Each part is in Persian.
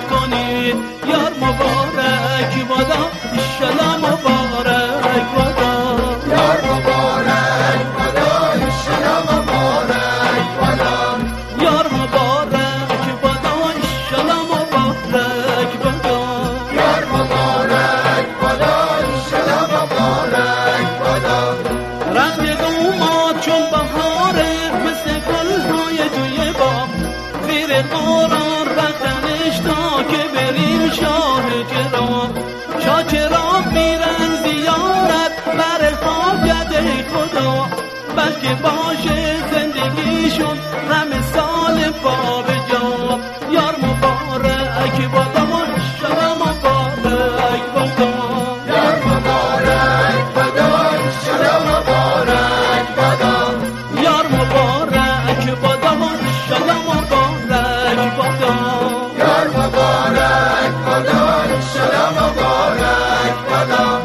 کنید یار مبارک بادا ایشالا مبارک بادا یار مبارک بادا ایشالا مبارک بادا یار مبارک بادا ایشالا مبارک بادا یار مبارک بادا ایشالا مبارک بادا رنگ دوماد چون بهاره مثل گل‌های توی باغ زیر قرار رفتنش تا که بریم شاه کرام میرن زیارت بر حاجت خدا بلکه باشه زندگیشون رم سال با به جا یار مبارک بادا ایشالا مبارک بادا یار مبارک بادا ایشالا مبارک بادا یار مبارک بادا ایشالا مبارک بادا یار مبارک بادا ایشالا مبارک بادا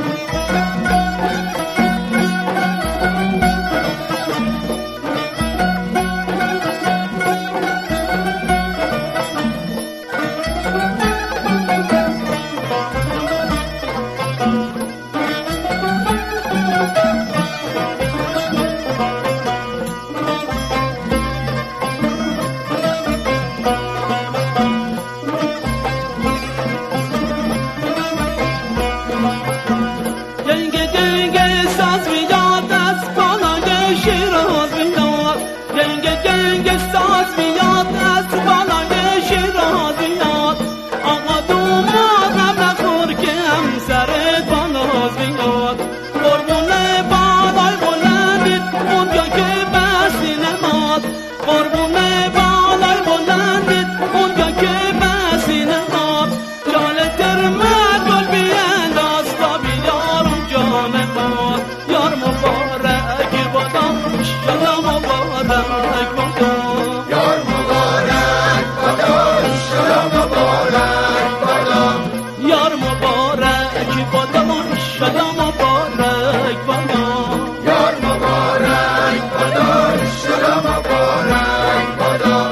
گنگ ساز میاد از بالای شیراز میاد گنگ ساز میاد از بالای شیراز میاد آقا دوماد هم نخور که همسر باناز میاد قربونه بالای بلندید اونجا که بسی نماد قربونه بالای بلندید اونجا که بسی نماد جال ترمد گل بینداز تا بیارم جان ما یار مبارک بادا ایشالا مبارک بادا یار مبارک بادا ایشالا مبارک بادا یار مبارک بادا ایشالا مبارک بادا یار مبارک بادا ایشالا مبارک بادا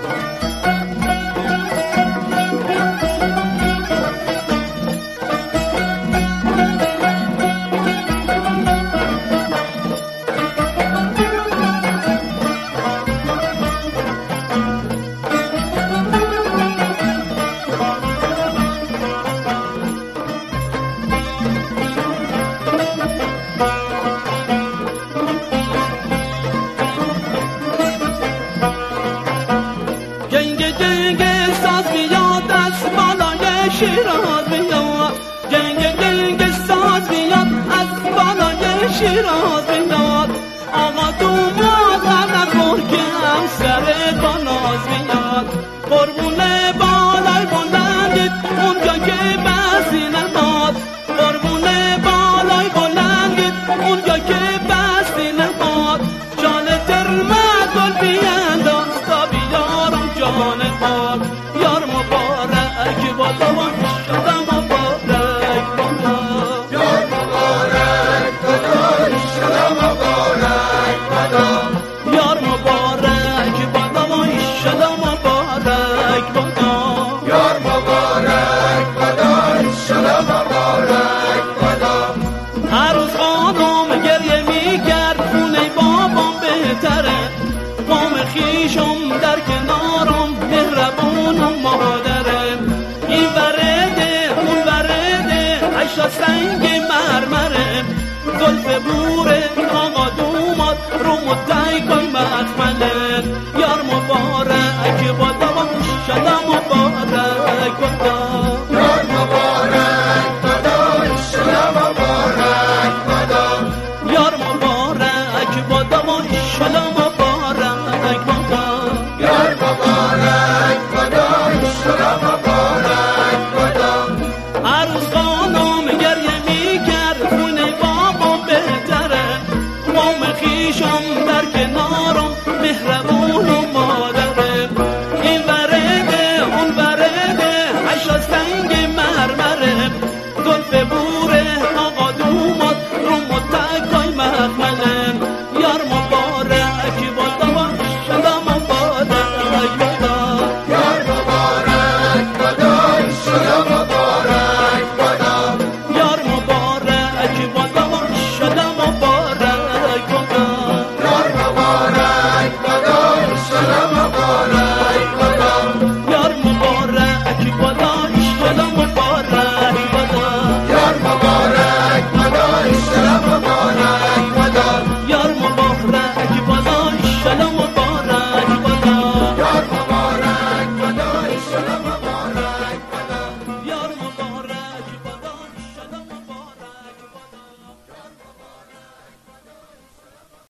گنگ ساز میاد از بالای شیراز میاد گنگ ساز میاد از بالای شیراز میاد آقا دوماد هم نخور که همسر با ناز میاد قربونه بالای بلندید اونجا که بسی نماد قربونه بالای بلندید اونجا که بسی نماد جان ترمد گل بینداز تا بیارم جان پاک یار مبارک بادا ایشالا مبارک بادا یار مبارک بادا ایشالا مبارک بادا یار مبارک بادا ایشالا مبارک بادا یار مبارک بادا ایشالا مبارک بادا هر روز خانم گریه میکرد خونه بابام بهتره قوم خیشم در کنارم مهربونم مادرم این ورده اون ورده عشا سنگ مرمره زلف بوره آقا دوماد رو مدعی کن